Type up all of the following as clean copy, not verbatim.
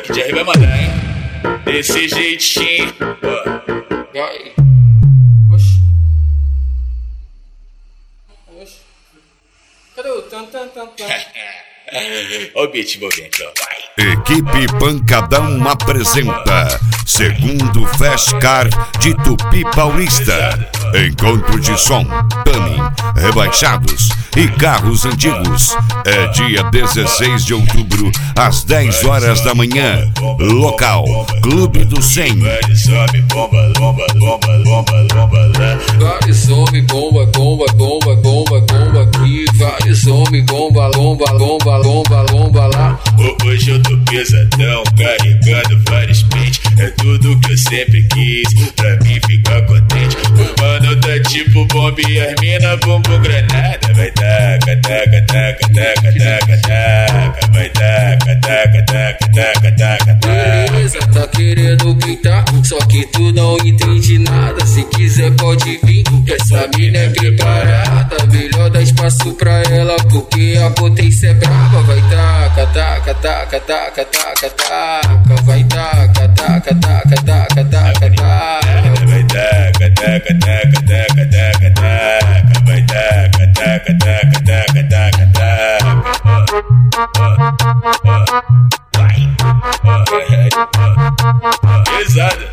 Black Jerry vai mandar, hein? Desse jeitinho. Vai. Oxi. Oxi. Cadê o tan tan tan tan? Ó o beat envolvente, ó. Equipe Pancadão apresenta segundo Festcar de Tupi Paulista. Encontro de som, tuning, rebaixados e carros antigos. É dia 16 de outubro, às 10 horas da manhã. Local, Clube do 100. Vai, some, bomba, bomba, bomba, bomba, bomba, lá. Vai, some, bomba, bomba, bomba, bomba, bomba aqui. Vai, some, bomba, bomba, bomba, bomba, bomba lá. Hoje eu tô pesadão, carregando vários pentes. É tudo que eu sempre quis, pra mim ficar contente. O mano tá tipo bomba e as mina bumbum granada. Vai taca, taca, taca, taca, taca, taca. Vai taca, taca, taca, taca, taca, taca. Beleza, tá querendo pintar, só que tu não entende nada. Se quiser pode vir, que essa mina é preparada. Melhor dar espaço pra ela, porque a potência é brava. Vai taca, taca, taca, taca, taca, taca. Vai taca, taca, taca, taca, taca, taca. Vai taca, taca, taca, taca, taca, taca. Vai taca, taca, taca, taca, taca, taca. Vai. Pesado.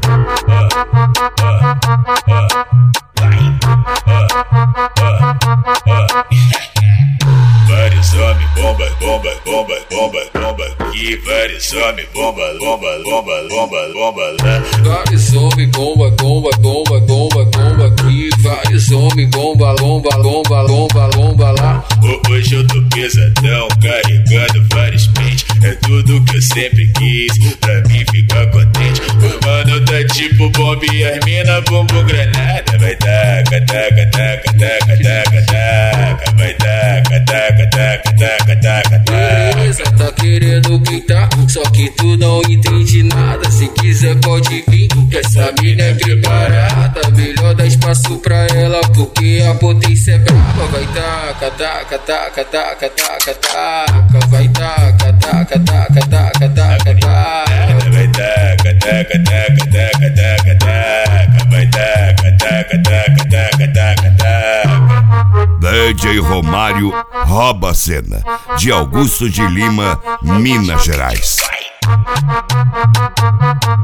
Vários homens, bomba, bomba, bomba, bomba, bomba aqui. Vários homens, bomba, bomba, bomba, bomba, bomba lá. Vários homens, bomba, bomba, bomba, bomba, bomba aqui. Vários homens, bomba, bomba, bomba, bomba, bomba lá. Hoje eu tô pesadão, carregando vários pentes. É tudo que eu sempre quis, pra mim ficar contente. O mano tá tipo bomba e as mina bumbum granada. Vai taca, taca, taca, taca, taca, taca. Vai taca, taca, taca, taca, taca, taca. Beleza, tá querendo pintar, só que tu não entende nada. Se quiser pode vir, que essa mina é preparada. Melhor dar espaço pra ela, porque a potência é brava. Vai taca, taca, taca, taca, taca, taca. Vai taca, taca, taca, taca, taca, taca. Vai taca, taca, taca, taca, taca, taca. Vai taca, taca, taca, taca, taca, taca. DJ Romário rouba a cena, de Augusto de Lima, Minas Gerais.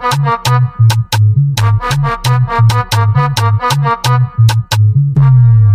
Vai.